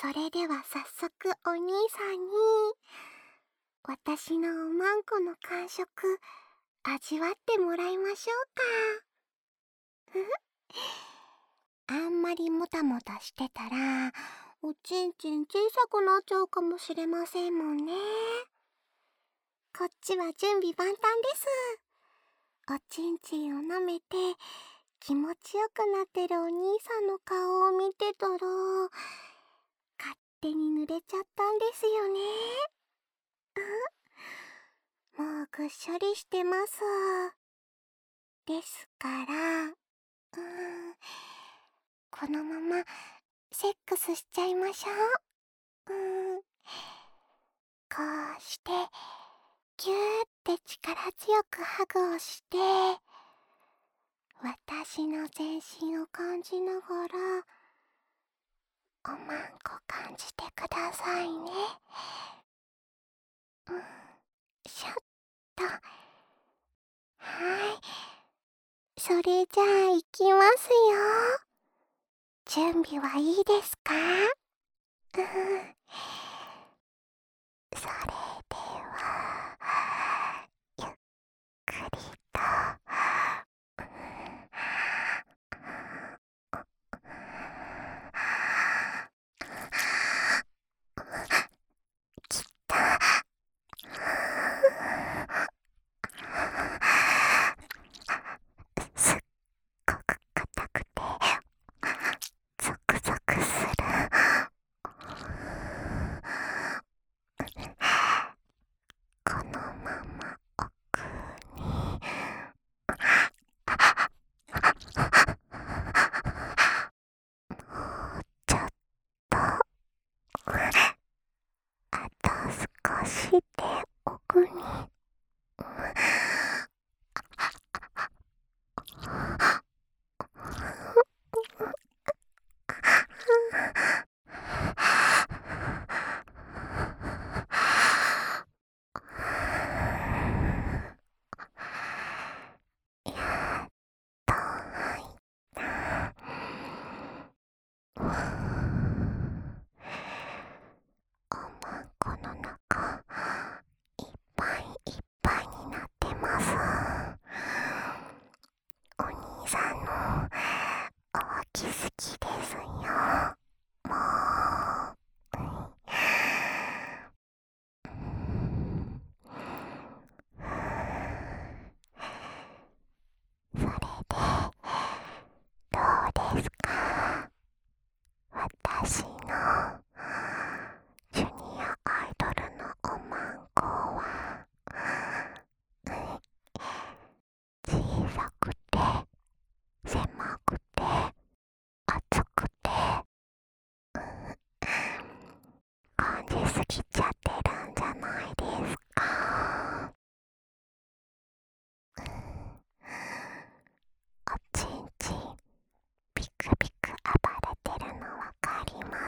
それでは早速お兄さんに私のおまんこの感触味わってもらいましょうか。あんまりもたもたしてたらおちんちん小さくなっちゃうかもしれませんもんね。こっちは準備万端です。おちんちんを舐めて気持ちよくなってるお兄さんの顔を見てたら勝手に濡れちゃったんですよね。もうぐっしょりしてます。ですからこのままセックスしちゃいましょう。こうしてぎゅーって力強くハグをして私の全身を感じながらおまんこ感じてくださいね。しょっと。はい、それじゃあ行きますよ。準備はいいですか？それではゆっくりときっとすっごく硬くてゾクゾクする。このまま奥にちょっとあと少しで奥におまんこの中いっぱいいっぱいになってます。お兄さんの大きすぎですよ。もうそれでどうですか？私のジュニアアイドルのおまんこは小さくて狭くて厚くて感じすぎちゃってるんじゃないですか？おちんちんピクピク暴れてるのわかります。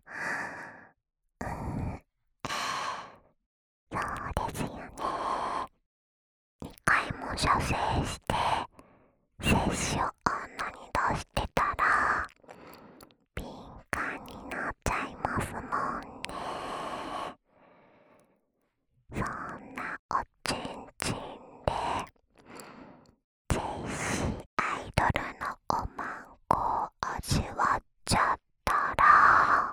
そうですよね。2回も射精して精子をあんなに出してたら敏感になっちゃいますもんね。そんなおちんちんで精子アイドルのおまんこを味わっちゃったら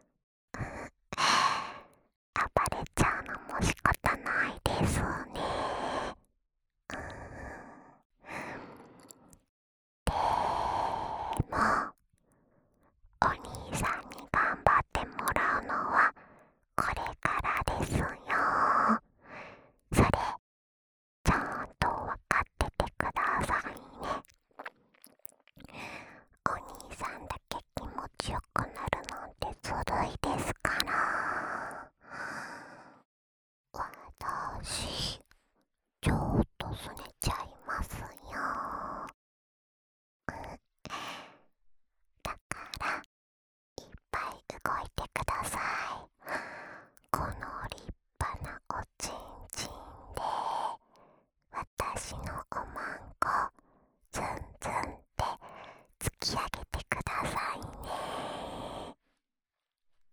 暴れちゃうのも仕方ないですね。でもお兄さんに頑張ってもらうのはこれからですよ。それちゃんと分かっててくださいね。お兄さんだけ気持ちよくなるなんてずるいですから。私ちょっとすねちゃいますよ。だからいっぱい動いてください。この立派なおちんちんで私のおまんこズンズンって突き上げてくださいね。 。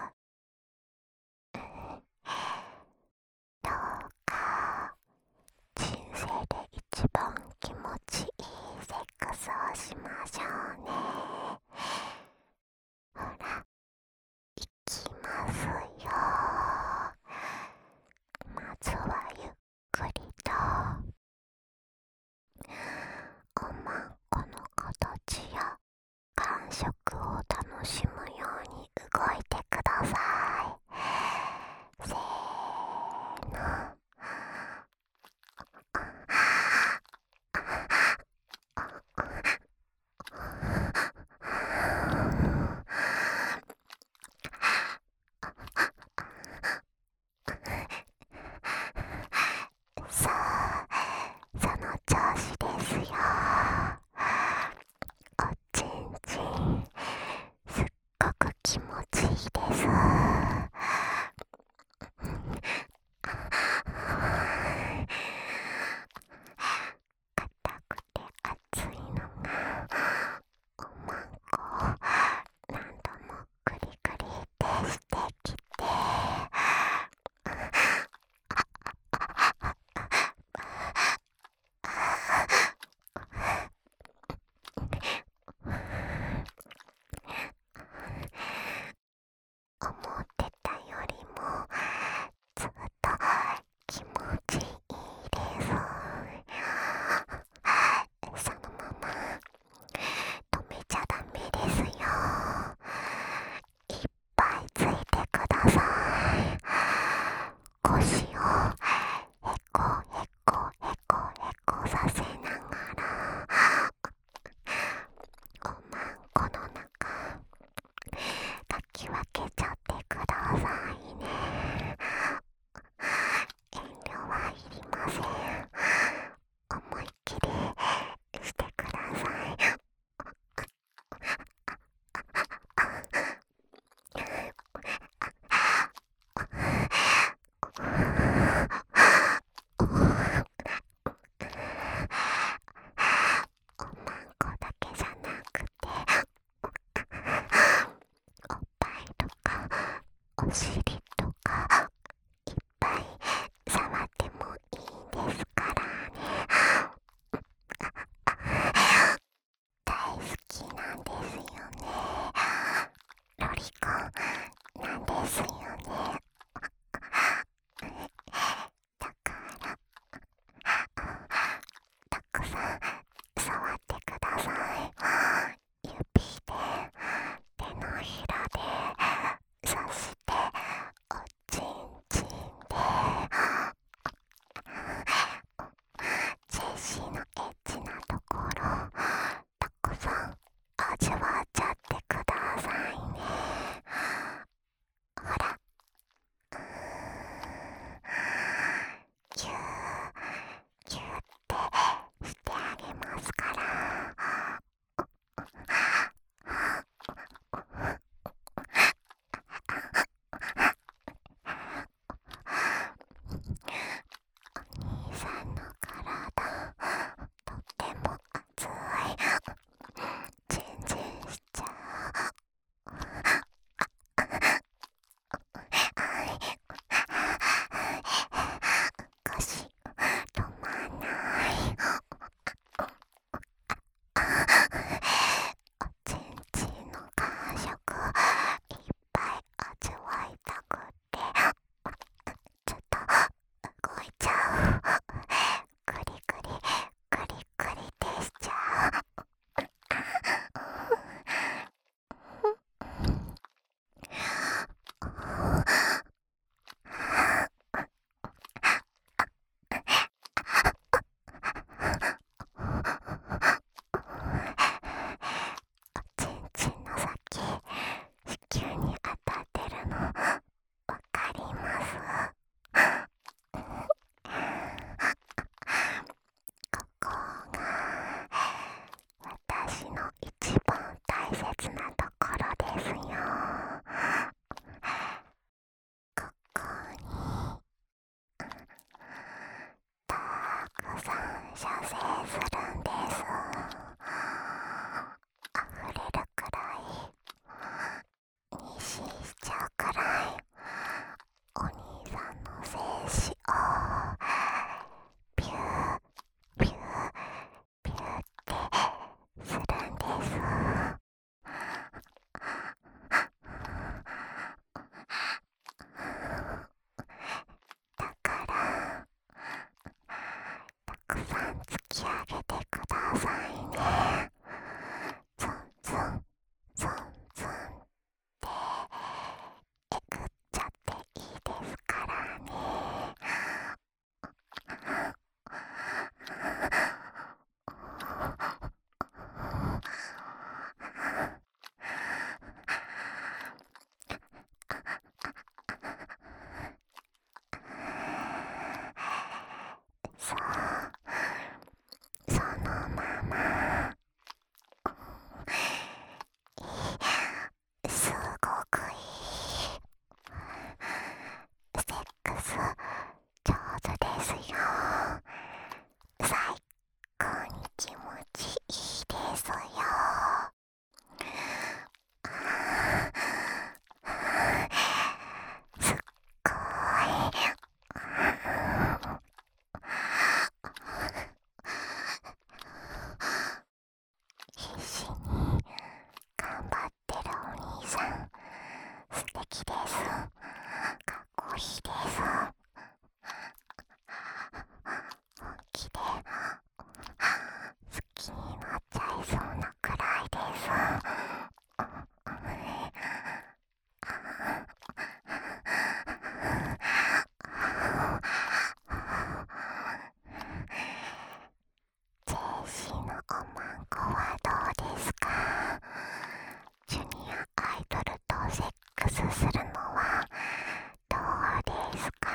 どうか人生で一番気持ちいいセックスをしましょうね。ほら、いきますよ。まずはゆっくりとおまんこの形や感触を楽しむように動いてください。せーの。さあ、その調子ですよ。おちんちんすっするのはどうですか？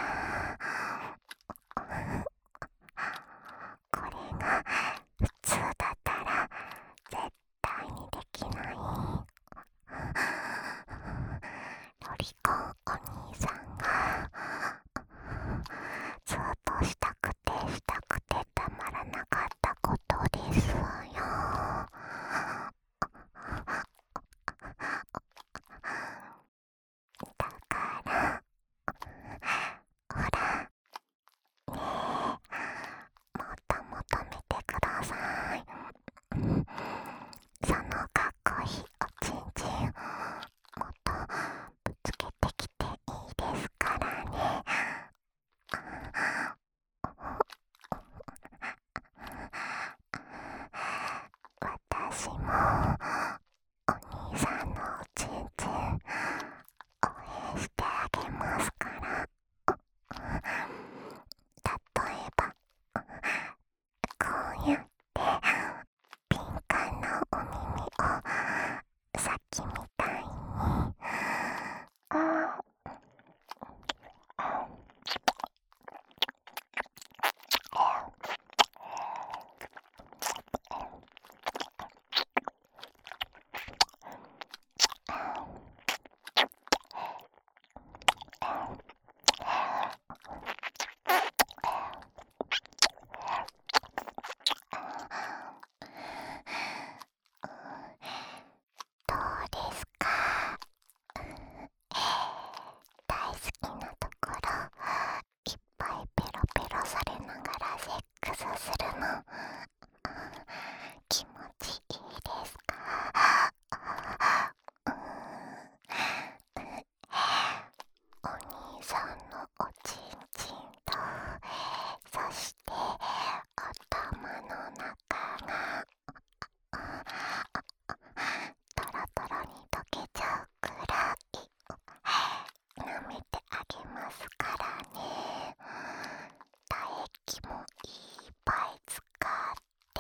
これが普通だったら絶対にできない。ロリコンお兄さんがずっとしたくてたまらなかったことですよ。だからほらねえ、もっと求めてください。そのかっこいいおちんちんもっとぶつけてきていいですからね。私もお兄さんのおちんちん応援してあげますから。例えばこうやって敏感なお耳をさっきみたいにどうですか？大好きなところいっぱいペロペロされながらセックスするの気持ちいいですか？お兄さんのおちんちんと、そして頭の中がトロトロに溶けちゃうくらい舐めてあげますからね。唾液もいっぱい使って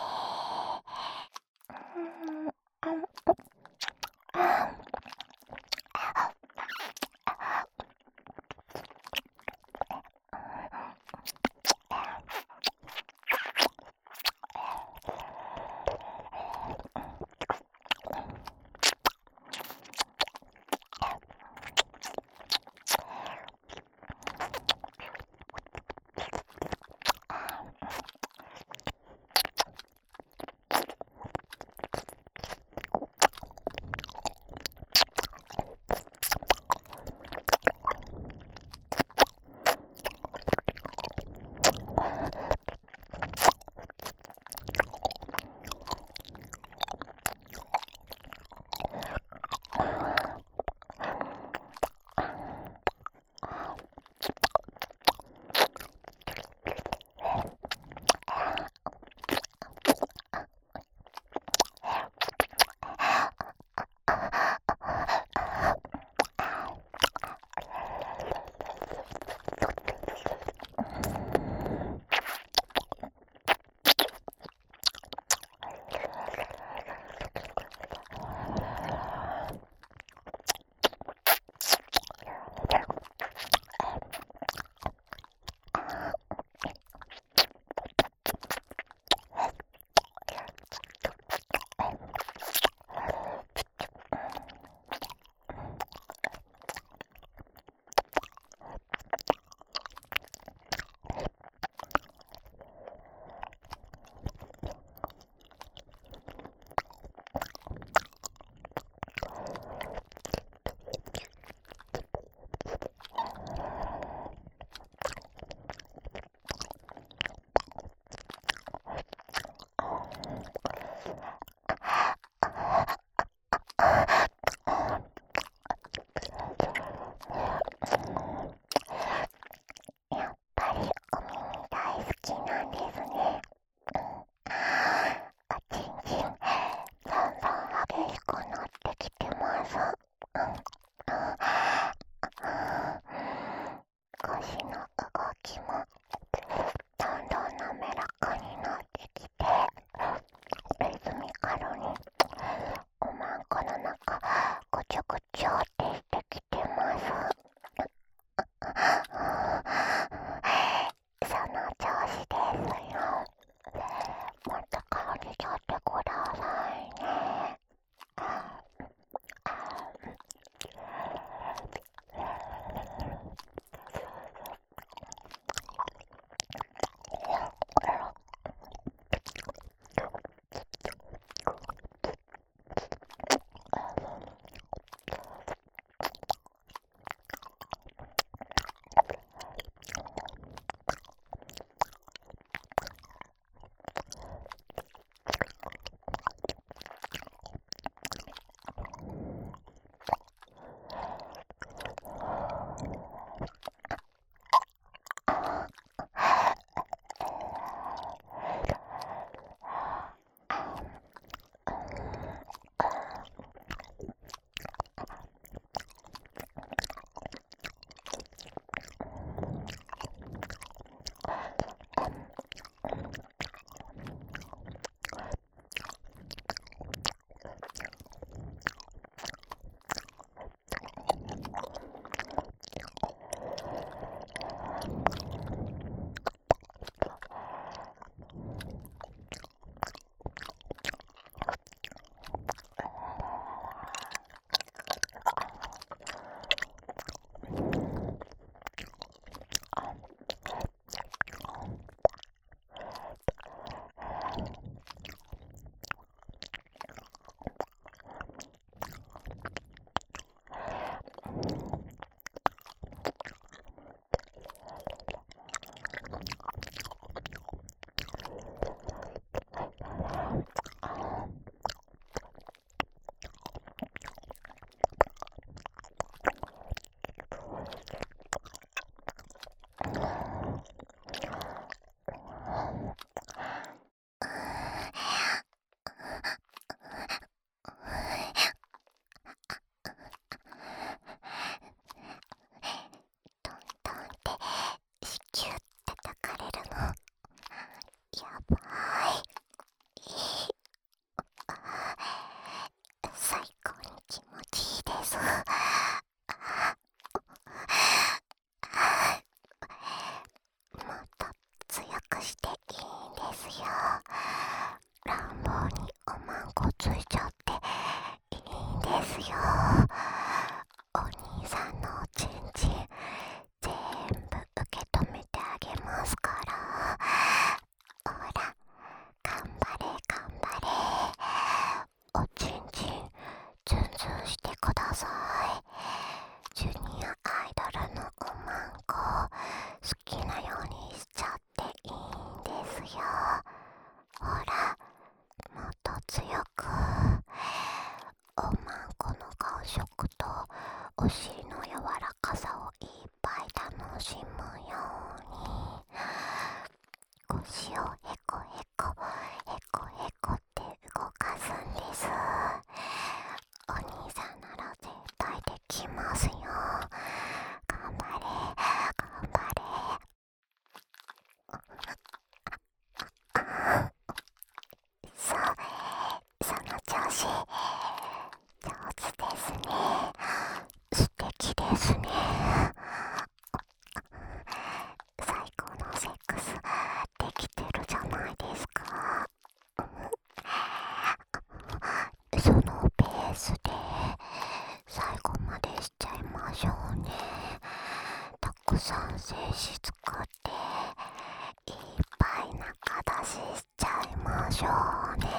この中ごちょごちょってしてきてまお尻の柔らかさをいっぱい楽しむように腰をへこへこへこへこって動かすんです。お兄さんなら絶対できますよ。頑張れ頑張れ。その調子。上手ですね。素敵ですね。最高のセックスできてるじゃないですか。そのペースで最後までしちゃいましょうね。たくさん精子作っていっぱい中出ししちゃいましょうね。 。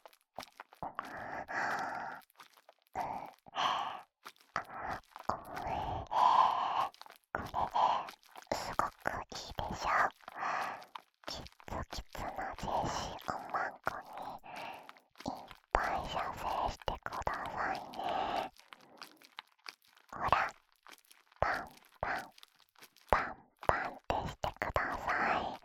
これすごくいいでしょ。キツキツなジェシーおまんこにいっぱい射精してくださいね。ほら、パンパンパンパンってしてください。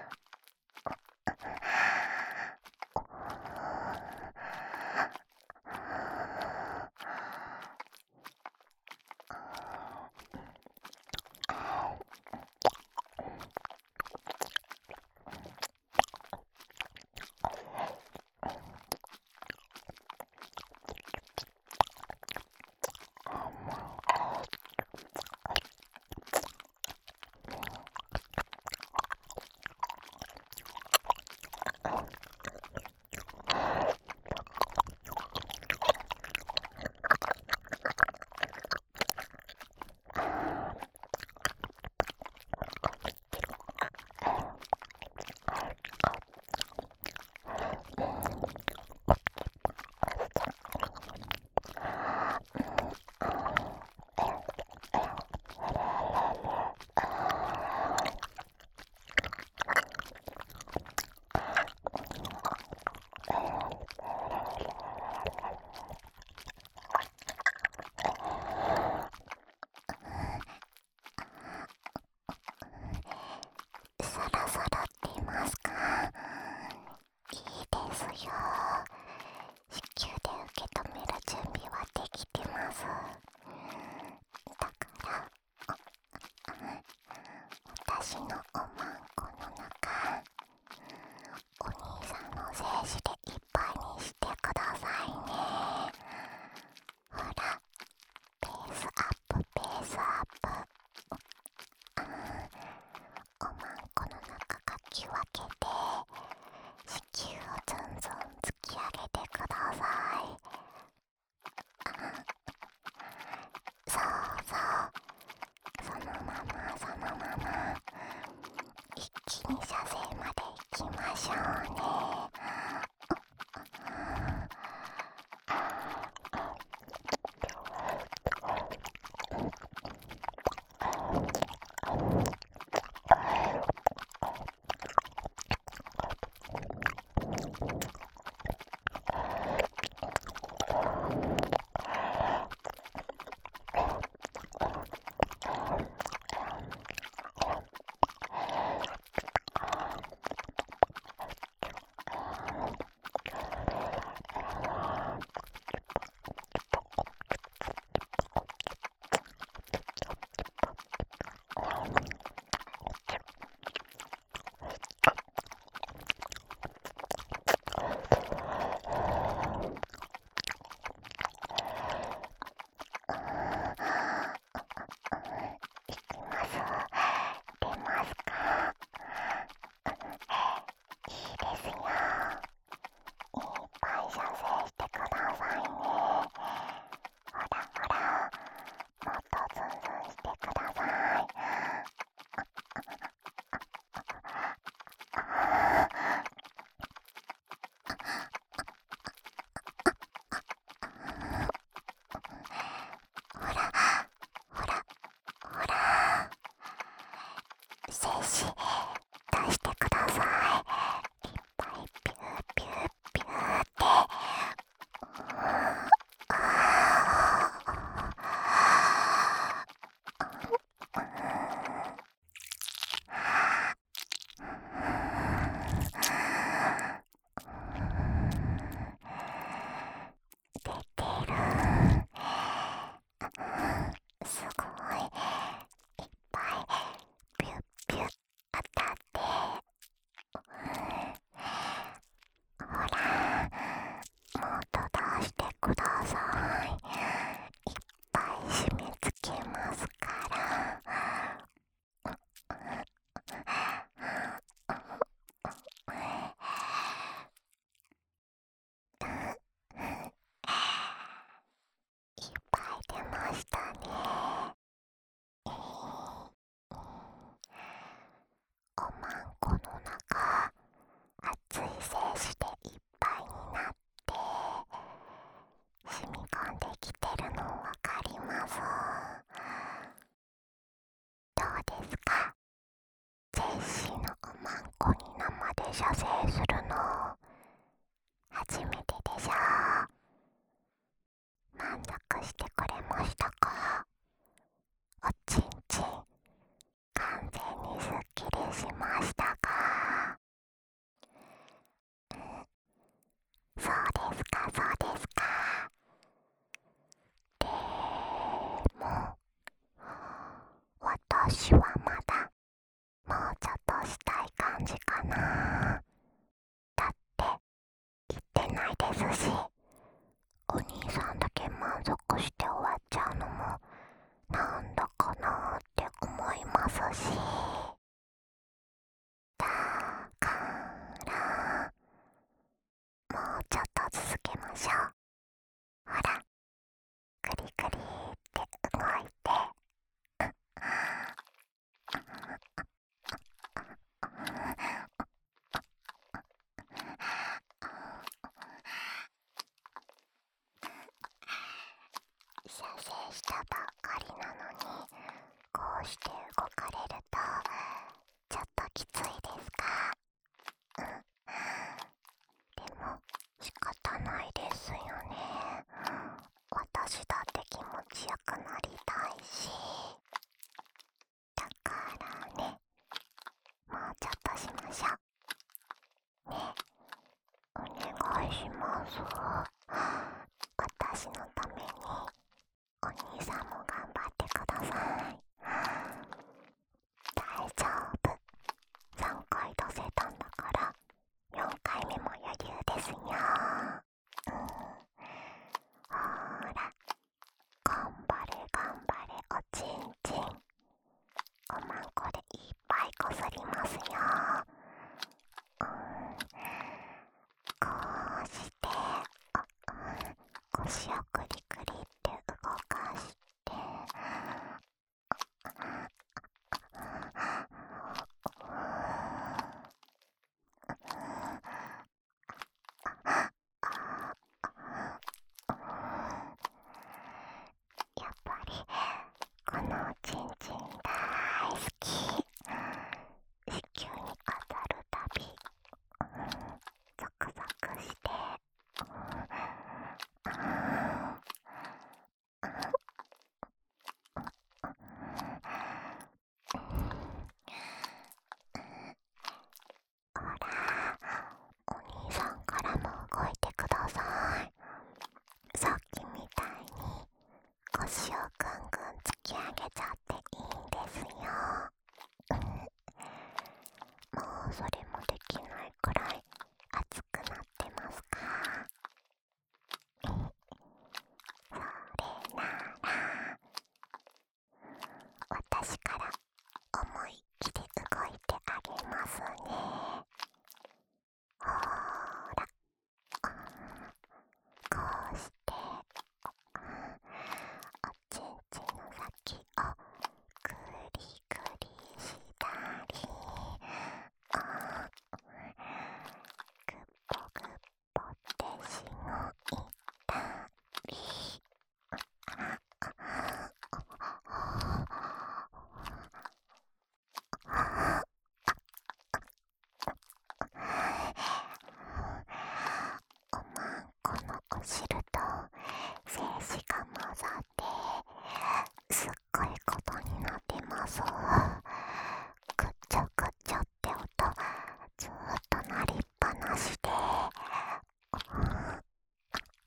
そろそろ出ますか？いいですよ。子宮で受け止める準備はできてます。だから私のおまんこの中、お兄さんの精子でいっぱいにしてくださいね。ほら、ペースアップペースアップ。おまんこの中かき分けて子宮をずんずん突き上げてください。そうそう、そのままそのまま一気に射精まで行きましょうね。精子出してください。いっぱいピューピューピューって。出てる。すごい。いっぱいピュッピュッ当たって。ほら、もっと出してください。いっぱい締め付けますから。いっぱい出ましたね。おまんこの中、熱い精子でいっぱいに私はまだもうちょっとしたい感じかな。だって言ってないですし、お兄さんだけ満足して終わっちゃうのもなんだかなって思いますし。だからもうちょっと続けましょう。ほら、クリクリって動いて。射精したばっかりなのにこうして動かれるとちょっときついですか？でも仕方ないですよね。私だって気持ちよくなりたいし。だからね、もうちょっとしましょうね。お願いします。私のためにお兄さんも頑張ってください。大丈夫。3回出せたんだから4回目も余裕ですよ。ほら、頑張れ頑張れおちんちん。おまんこでいっぱいこすりますよ。こうして腰をクリクリって動かして、やっぱりこのおちんちん大好き。子宮に当たるたびゾクゾクして、ほら、お兄さんからも動いてください。さっきみたいに腰をぐんぐん突き上げちゃっていいんですよ。もうそれもできないくらい熱くなってますか？それなら私から思いっきり動いてあげますね。ほーら、こうしておちんちんの先をクリクリしたり、グッポグッポってしごいたり、おまんこのお汁と精子が混ざってすっごいことになってます。ぐっちょぐっちょって音ずーっと鳴りっぱなしで、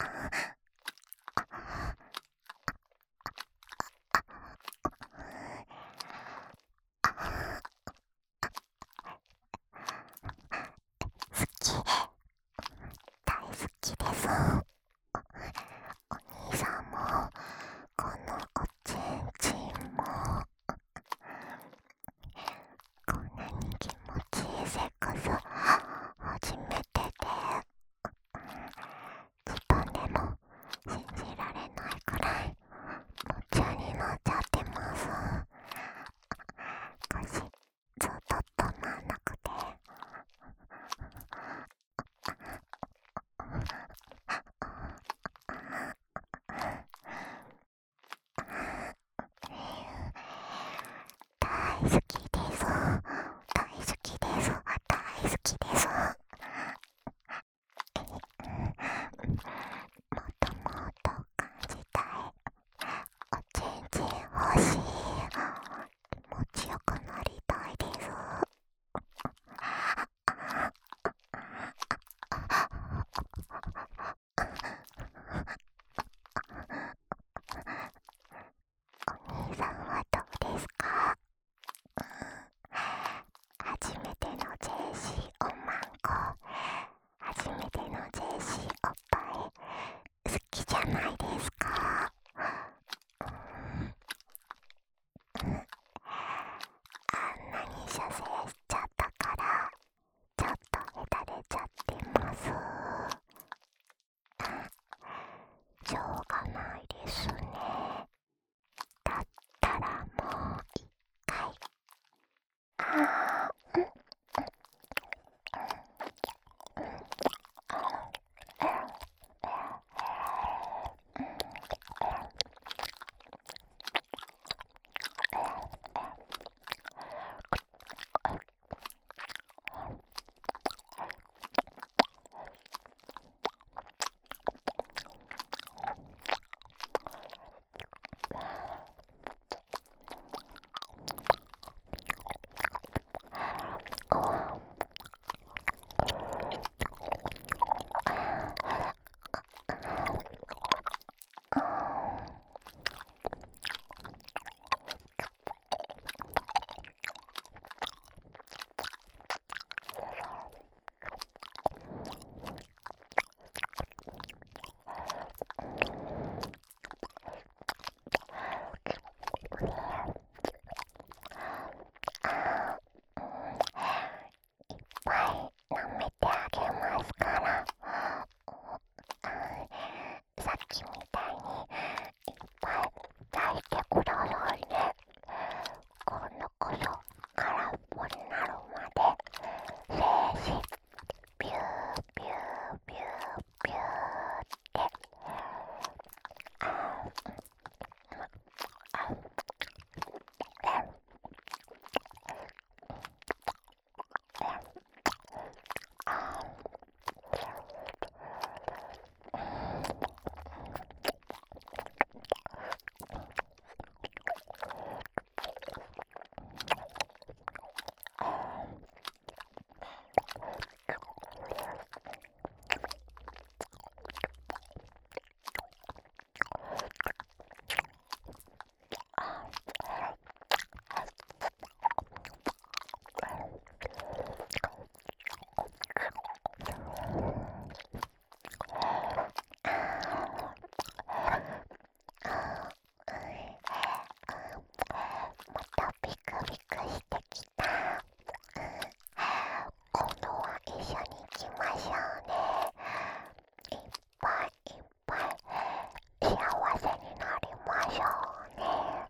さっきみたいにいっぱい出してくださいね。今度こそ空っぽになるまで静止ビュービュービュービューってまたビクビクしてきた。今度は一緒に行きましょうね。いっぱいいっぱい幸せになりましょうね。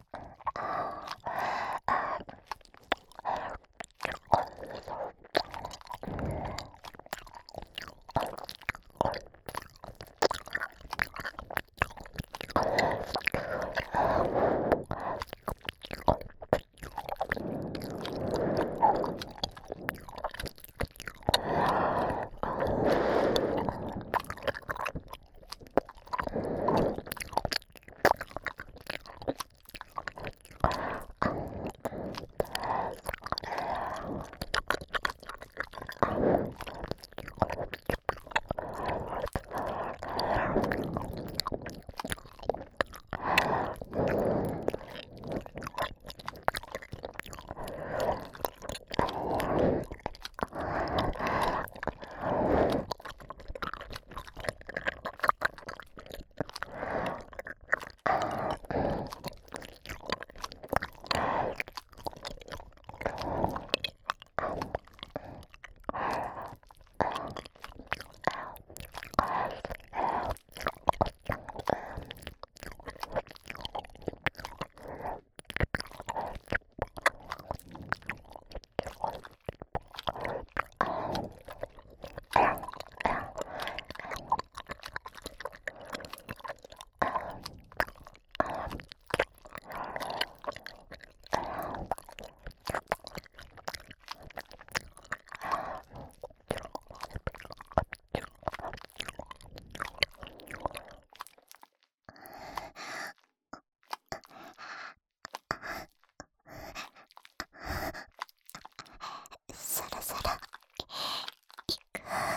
そろそろ行く。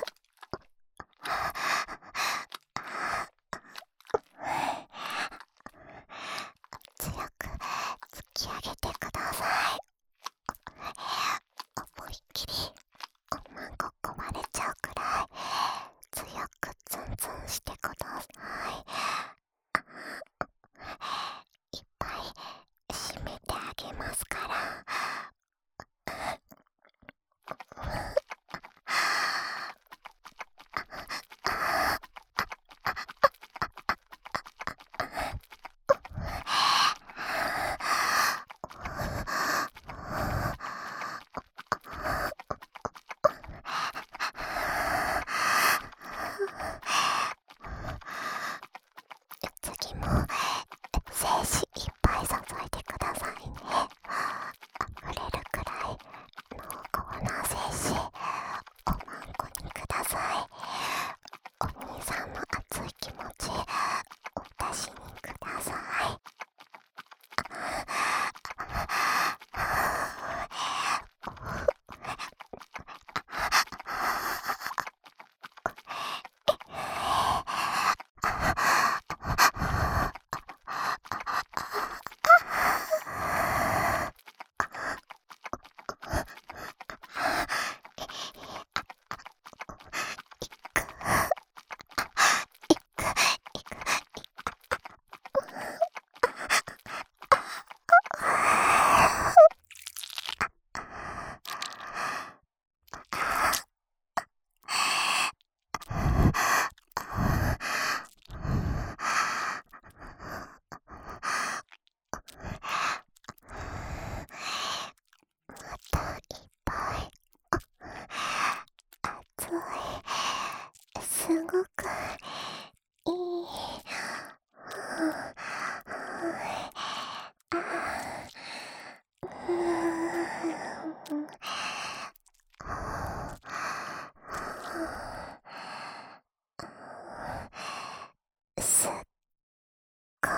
強く突き上げてください。思いっきりマンコ壊れちゃうくらい強くツンツンしてください。いっぱい締めてあげますから。次も精子いっぱい注いでくださいね。溢れるくらい濃厚な精子おまんこにください。お兄さんの熱い気持ち私にください。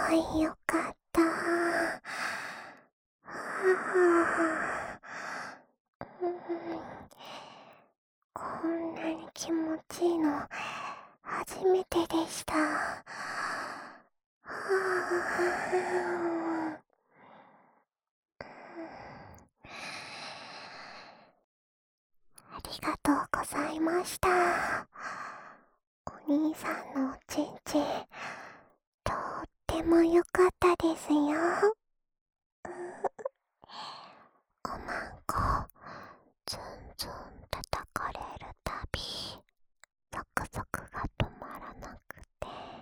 ごいよかった。こんなに気持ちいいの初めてでした。ありがとうございました。お兄さんのおちんちん、とっても良かったですよ。おまんこ、ずんずん叩かれるたび、ゾクゾクが止まらなくて、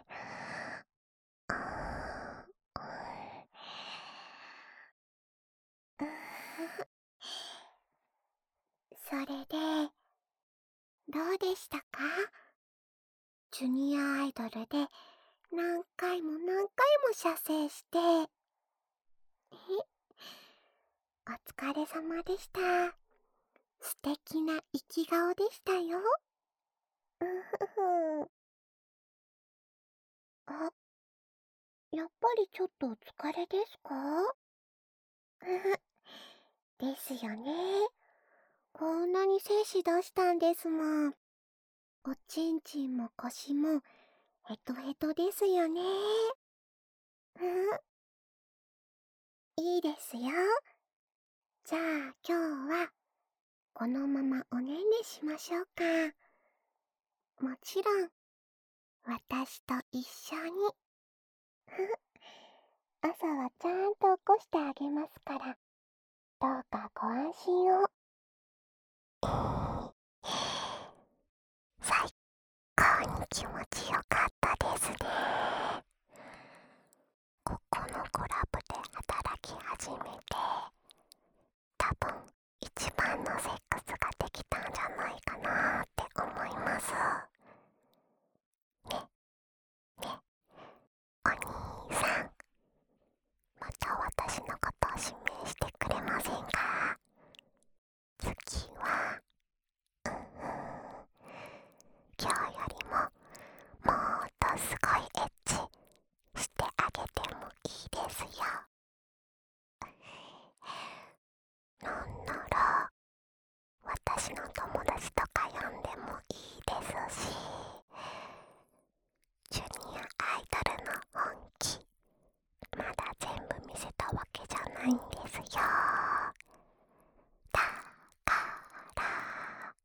それで、どうでしたか？ジュニアアイドルで何回も何回も射精して、お疲れ様でした。素敵な生き顔でしたよ。あ、やっぱりちょっとお疲れですか？ですよね。こんなに精子出したんですもん。おちんちんも腰もヘトヘトですよね。いいですよ。じゃあ今日はこのままおねんねしましょうか。もちろん私と一緒に。朝はちゃんと起こしてあげますから、どうかご安心を。最高に気持ちよかったですね。ここのクラブで働き始めて、多分一番のセックスができたんじゃないかなって思います。ね、ね、お兄さん、また私のことを指名してくれませんか？次は、今日よりももっとすごいエッチしてあげてもいいですよ。なんなら私の友達とか呼んでもいいですし、ジュニアアイドルの本気まだ全部見せたわけじゃないんですよ。だから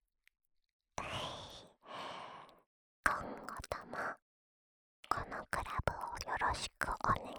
今後ともこのクラブをよろしくお願